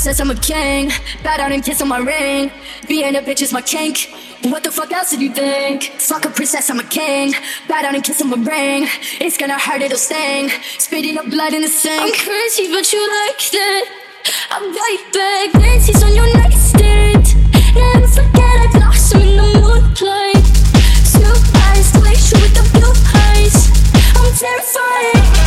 princess, I'm a king. Bow down and kiss on my ring. Being a bitch is my kink. What the fuck else did you think? Fuck a princess, I'm a king. Bow down and kiss on my ring. It's gonna hurt, it'll sting. Spitting up blood in the sink. I'm crazy, but you like that. I'm right back. Nancy's on your nightstand. Never forget I blossom in the moonlight. Blue eyes, glacier with the blue eyes. I'm terrified.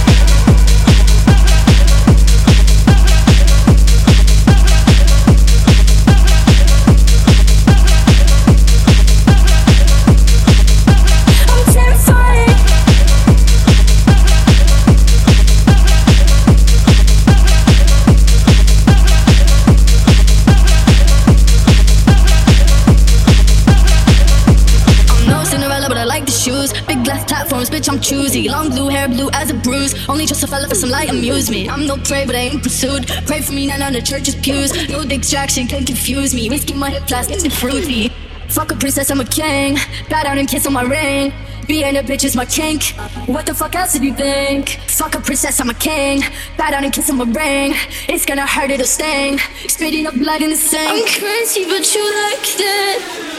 Big glass platforms, bitch, I'm choosy. Long blue hair, blue as a bruise. Only trust a fella for some light amuse me. I'm no prey, but I ain't pursued. Pray for me, not on the church's pews. No distraction can confuse me. Whiskey, my hip flask, it's fruity. Fuck a princess, I'm a king. Bow down and kiss on my ring. Being a bitch is my kink. What the fuck else did you think? Fuck a princess, I'm a king. Bow down and kiss on my ring. It's gonna hurt, it'll sting. Spitting up blood in the sink. I'm crazy, but you like that.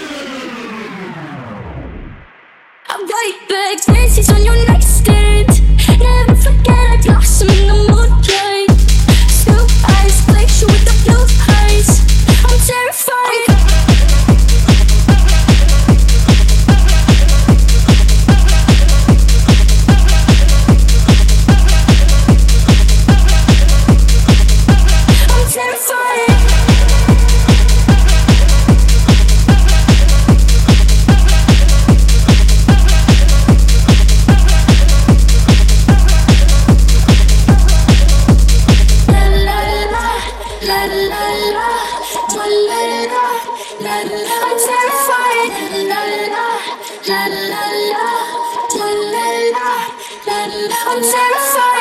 I'm right back. Nancy's on your nightstand. Never forget I blossom in the moonlight. Blue eyes, glacier with the blue eyes. I'm terrified. I'm terrified.